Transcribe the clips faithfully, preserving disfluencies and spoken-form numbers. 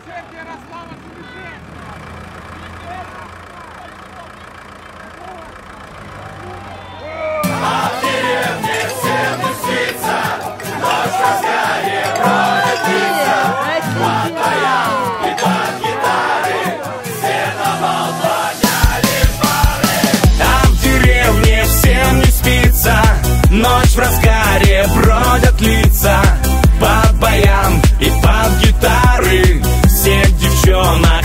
Ночь в разгаре, бродят лица под баян и под гитары. Всех девчонок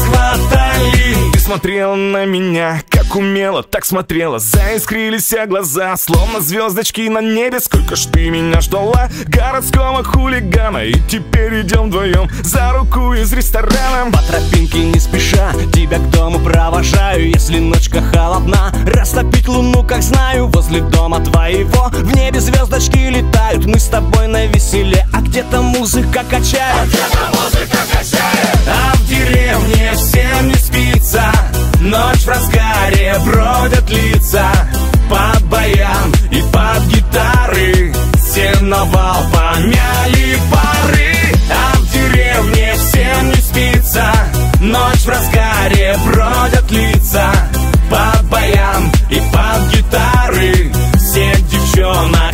расхватали. Ты смотрела на меня, как умела, так смотрела. Заискрились глаза, словно звездочки на небе. Сколько ж ты меня ждала, городского хулигана. И теперь идем вдвоем за руку из ресторана. По тропинке не спеша тебя к дому провожаю. Если ночка холодна, растопить луну, как знаю. Возле дома твоего в небе звездочки летают. Мы с тобой на веселе, а где-то музыка качает. А где-то музыка качает. А в деревне всем не спится. Ночь в разгаре, бродят лица под баян и под гитары. Все навал помяли пары. А в деревне всем не спится. Ночь в разгаре, бродят лица под баян и под гитары. Всех девчонок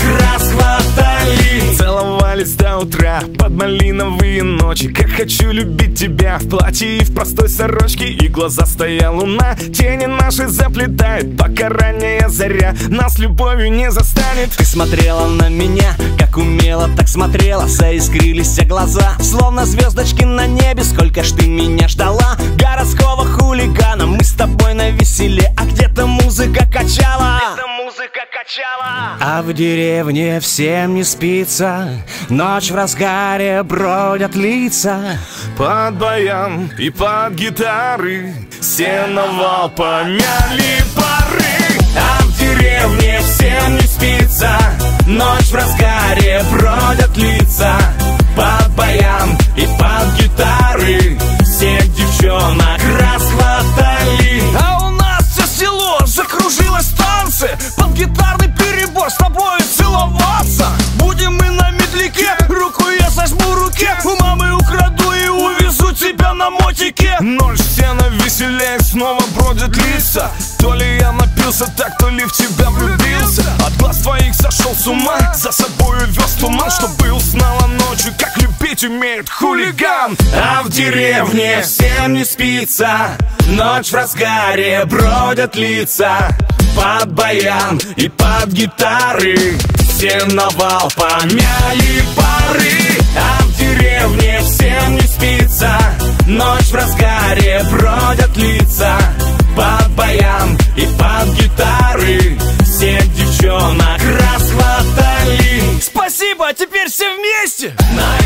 расхватали. Целовались до утра под малиновые ночи. Как хочу любить тебя в платье и в простой сорочке. И глазастая луна тени наши заплетает, пока ранняя заря нас любовью не застанет. Ты смотрела на меня, как умела, так смотрела. Заискрились глаза, словно звездочки на небе. Сколько ж ты меня ждала, городского хулигана. Мы с тобой на веселе, а где-то музыка качала. Где-то музыка качала. А в деревне всем не спится. Ночь в разгаре, бродят лица под баян и под гитары. Все навал помяли пары. А в деревне всем не спится. Ночь в разгаре, бродят лица под баян и под гитары. Всех девчонок расхватали. А у нас все село закружилось в танце под гитарный перебор, с тобой целоваться. Будем мы на медляке, руку я сожму в руке. У мамы украду и увезу тебя на мотике. Ночь все на веселее, снова бродят лица. То ли я напился так, то ли в тебя влюбился. От глаз твоих сошел с ума, за собою вез туман. Чтобы узнала ночью, как любить умеет хулиган. А в деревне всем не спится. Ночь в разгаре, бродят лица под баян и под гитары. Все навал помяли пары. А в деревне всем не спится. Ночь в разгаре, бродят лица под баян и под гитары. Всех девчонок расхватали. Спасибо, а теперь все вместе. На